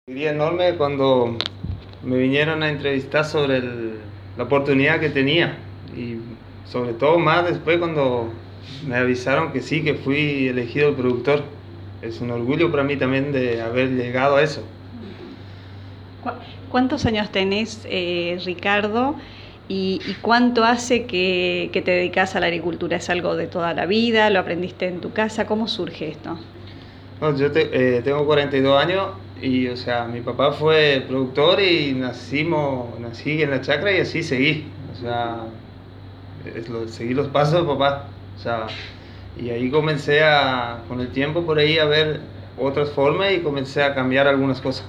Alegría enorme cuando me vinieron a entrevistar sobre la oportunidad que tenía y sobre todo más después cuando me avisaron que sí, que fui elegido el productor. Es un orgullo para mí también de haber llegado a eso. ¿Cuántos años tenés, Ricardo? ¿Y cuánto hace que te dedicas a la agricultura? ¿Es algo de toda la vida? ¿Lo aprendiste en tu casa? ¿Cómo surge esto? No, tengo 42 años y, o sea, mi papá fue productor y nací en la chacra y así seguí. O sea, seguí los pasos de papá. O sea, y ahí con el tiempo por ahí a ver otras formas y comencé a cambiar algunas cosas.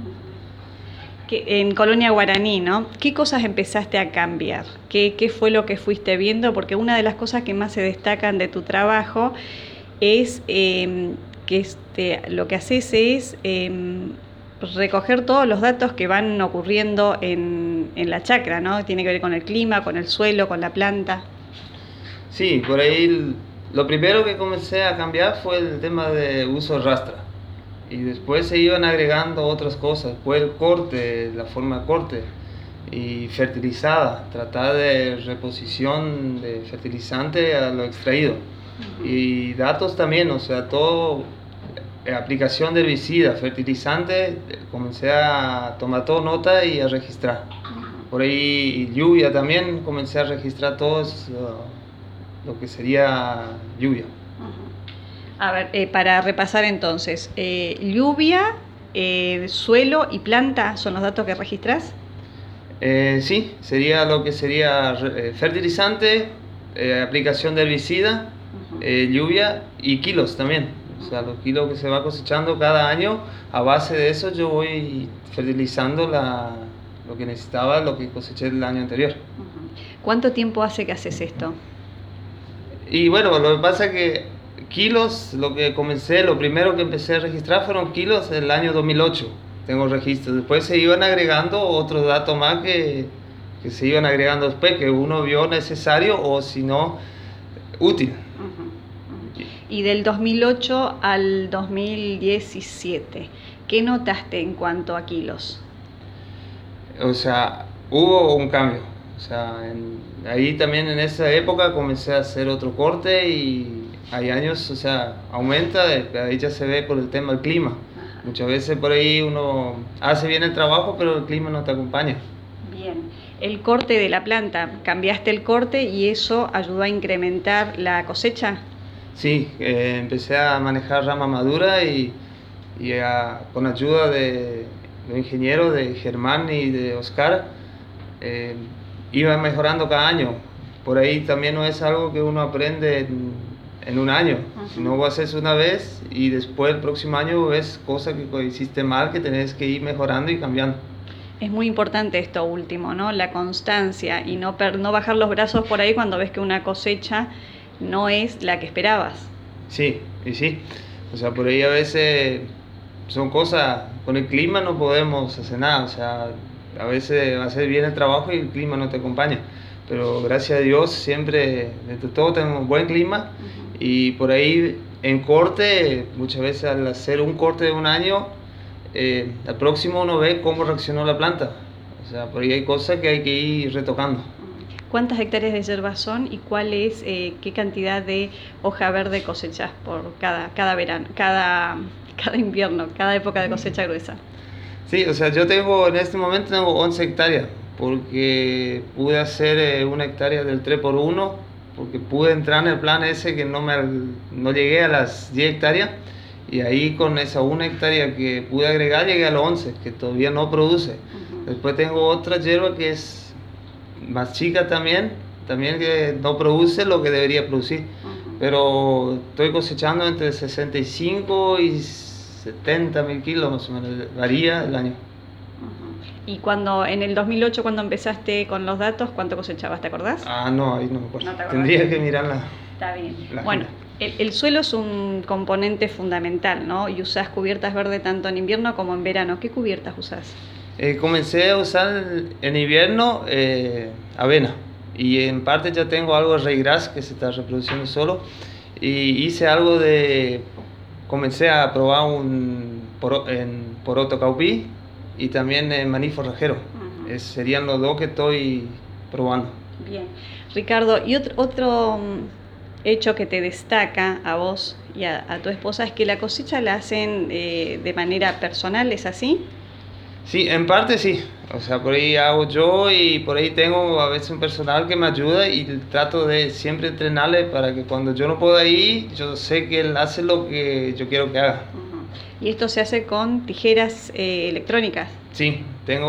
En Colonia Guaraní, ¿no? ¿Qué cosas empezaste a cambiar? ¿Qué fue lo que fuiste viendo? Porque una de las cosas que más se destacan de tu trabajo es lo que haces es recoger todos los datos que van ocurriendo en la chacra, ¿no? Tiene que ver con el clima, con el suelo, con la planta. Sí, por ahí lo primero que comencé a cambiar fue el tema de uso de rastra. Y después se iban agregando otras cosas, fue el corte, la forma de corte y fertilizada, tratar de reposición de fertilizante a lo extraído. Y datos también, o sea, todo, aplicación de herbicida, fertilizante, comencé a tomar todo nota y a registrar. Por ahí lluvia también, comencé a registrar todo lo que sería lluvia. A ver, para repasar entonces, lluvia, suelo y planta son los datos que registrás. Sí, sería lo que sería fertilizante, aplicación de herbicida, lluvia y kilos también. O sea, los kilos que se va cosechando cada año, a base de eso yo voy fertilizando lo que necesitaba, lo que coseché el año anterior. ¿Cuánto tiempo hace que haces esto? Y bueno, lo que pasa es que kilos, lo primero que empecé a registrar fueron kilos el año 2008. Tengo registros. Después se iban agregando otros datos más que se iban agregando después, que uno vio necesario o si no, útil. Y del 2008 al 2017, ¿qué notaste en cuanto a kilos? O sea, hubo un cambio. O sea, ahí también en esa época comencé a hacer otro corte y hay años, o sea, aumenta, ahí ya se ve por el tema del clima. Ajá. Muchas veces por ahí uno hace bien el trabajo, pero el clima no te acompaña. Bien, el corte de la planta, cambiaste el corte y eso ayudó a incrementar la cosecha. Sí, empecé a manejar rama madura con ayuda de los ingenieros de Germán y de Oscar, iba mejorando cada año. Por ahí también no es algo que uno aprende en un año, sino vos haces una vez y después el próximo año ves cosas que hiciste mal, que tenés que ir mejorando y cambiando. Es muy importante esto último, ¿no? La constancia y no bajar los brazos por ahí cuando ves que una cosecha no es la que esperabas. Sí, y sí. O sea, por ahí a veces son cosas, con el clima no podemos hacer nada. O sea, a veces hacer bien el trabajo y el clima no te acompaña. Pero gracias a Dios siempre, entre todo, tenemos buen clima. Y por ahí en corte, muchas veces al hacer un corte de un año, al próximo uno ve cómo reaccionó la planta. O sea, por ahí hay cosas que hay que ir retocando. ¿Cuántas hectáreas de yerba son y qué cantidad de hoja verde cosechas por cada verano, cada invierno, cada época de cosecha gruesa? Sí, o sea, en este momento tengo 11 hectáreas, porque pude hacer 1 hectárea del 3x1, porque pude entrar en el plan ese que no llegué a las 10 hectáreas, y ahí con esa 1 hectárea que pude agregar llegué a los 11, que todavía no produce. Después tengo otra hierba que es más chica también que no produce lo que debería producir, pero estoy cosechando entre 65 y 70 mil kilos más o menos, varía el año. Y en el 2008, cuando empezaste con los datos, ¿cuánto cosechabas? ¿Te acordás? No, ahí no me acuerdo. ¿No te acordás? Tendría que mirarla. Está bien. Bueno, el suelo es un componente fundamental, ¿no? Y usás cubiertas verdes tanto en invierno como en verano. ¿Qué cubiertas usás? Comencé a usar en invierno avena, y en parte ya tengo algo de ryegrass que se está reproduciendo solo, y comencé a probar en Poroto Caupí y también en Maní Forrajero. Serían los dos que estoy probando. Bien. Ricardo, y otro hecho que te destaca a vos y a tu esposa es que la cosecha la hacen de manera personal, ¿es así? Sí, en parte sí. O sea, por ahí hago yo y por ahí tengo a veces un personal que me ayuda y trato de siempre entrenarle para que cuando yo no pueda ir, yo sé que él hace lo que yo quiero que haga. ¿Y esto se hace con tijeras electrónicas? Sí,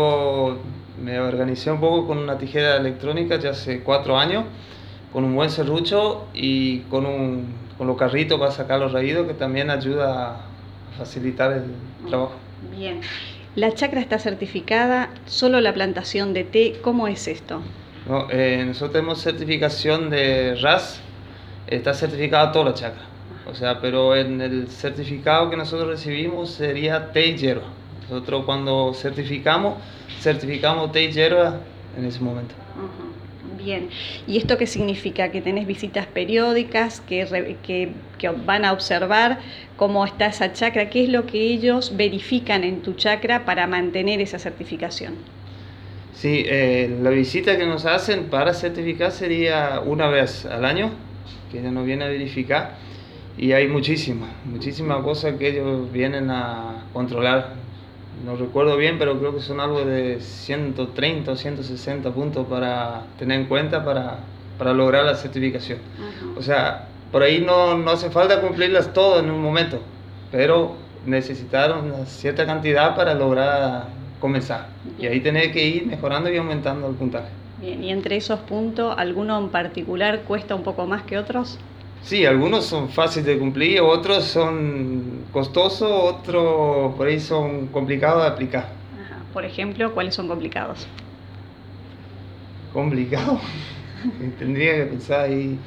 me organicé un poco con una tijera electrónica ya hace 4 años, con un buen serrucho y con los carritos para sacar los raídos, que también ayuda a facilitar el trabajo. Bien. ¿La chacra está certificada? ¿Solo la plantación de té? ¿Cómo es esto? No, nosotros tenemos certificación de RAS, está certificada toda la chacra. O sea, pero en el certificado que nosotros recibimos sería té y hierba. Nosotros cuando certificamos té y hierba en ese momento. Bien. ¿Y esto qué significa? ¿Que tenés visitas periódicas, que van a observar cómo está esa chacra? ¿Qué es lo que ellos verifican en tu chacra para mantener esa certificación? Sí, la visita que nos hacen para certificar sería una vez al año, que ella nos viene a verificar, y hay muchísimas cosas que ellos vienen a controlar. No recuerdo bien, pero creo que son algo de 130 o 160 puntos para tener en cuenta para lograr la certificación. O sea, por ahí no hace falta cumplirlas todas en un momento, pero necesitaron una cierta cantidad para lograr comenzar. Y ahí tenés que ir mejorando y aumentando el puntaje. Bien, y entre esos puntos, ¿alguno en particular cuesta un poco más que otros? Sí, algunos son fáciles de cumplir, otros son costosos, otros por ahí son complicados de aplicar. Por ejemplo, ¿cuáles son complicados? ¿Complicado? Tendría que pensar ahí.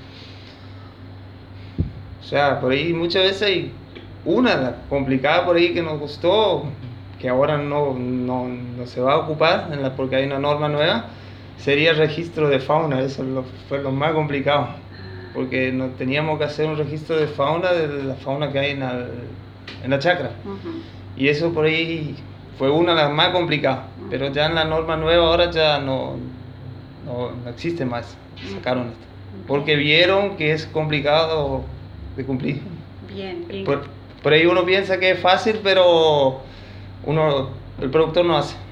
O sea, por ahí muchas veces hay una complicada por ahí que nos costó, que ahora no se va a ocupar porque hay una norma nueva, sería el registro de fauna. Eso fue lo más complicado, porque teníamos que hacer un registro de la fauna que hay en la chacra. Y eso por ahí fue una de las más complicadas, pero ya en la norma nueva ahora ya no existe más, sacaron esto, porque vieron que es complicado de cumplir. Bien. Por ahí uno piensa que es fácil, pero el productor no hace.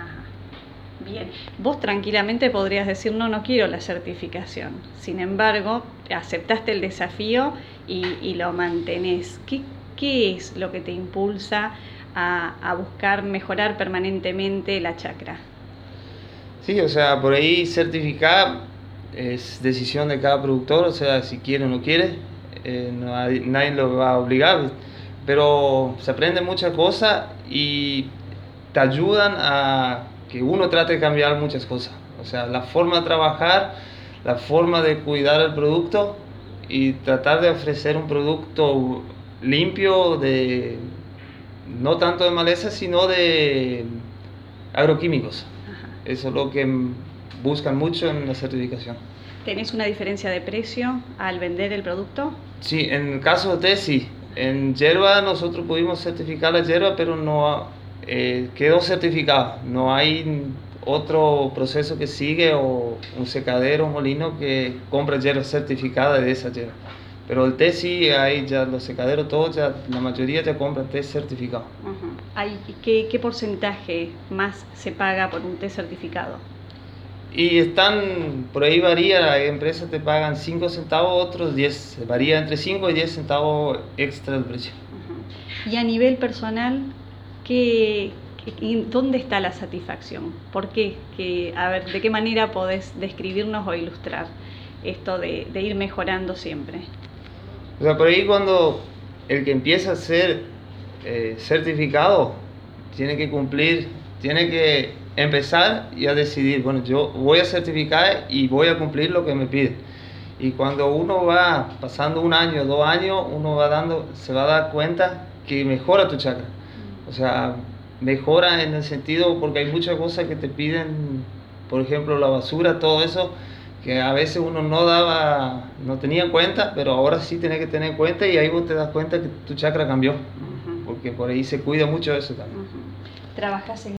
Bien, vos tranquilamente podrías decir, no quiero la certificación. Sin embargo, aceptaste el desafío y lo mantenés. ¿Qué es lo que te impulsa a buscar mejorar permanentemente la chacra? Sí, o sea, por ahí certificar es decisión de cada productor, o sea, si quiere o no quiere, nadie lo va a obligar, pero se aprende muchas cosas y te ayudan a que uno trate de cambiar muchas cosas. O sea, la forma de trabajar, la forma de cuidar el producto y tratar de ofrecer un producto limpio, no tanto de maleza, sino de agroquímicos. Eso es lo que buscan mucho en la certificación. ¿Tenés una diferencia de precio al vender el producto? Sí, en el caso de té sí. En hierba nosotros pudimos certificar la hierba, pero no quedó certificado. No hay otro proceso que sigue o un secadero, un molino que compra hierba certificada de esa hierba. Pero el té sí, hay ya los secaderos todos, ya la mayoría ya compran té certificado. ¿Qué porcentaje más se paga por un té certificado? Y por ahí varía, hay empresas te pagan 5 centavos, otros 10, varía entre 5 y 10 centavos extra del precio. Y a nivel personal, ¿dónde está la satisfacción? ¿Por qué? ¿De qué manera podés describirnos o ilustrar esto de ir mejorando siempre? O sea, por ahí cuando el que empieza a ser certificado tiene que cumplir, tiene que empezar y a decidir, bueno, yo voy a certificar y voy a cumplir lo que me pide. Y cuando uno va pasando 1 año, 2 años, se va a dar cuenta que mejora tu chacra. O sea, mejora en el sentido porque hay muchas cosas que te piden, por ejemplo, la basura, todo eso, que a veces uno no tenía en cuenta, pero ahora sí tenés que tener en cuenta y ahí vos te das cuenta que tu chacra cambió. porque por ahí se cuida mucho eso también. Trabajas en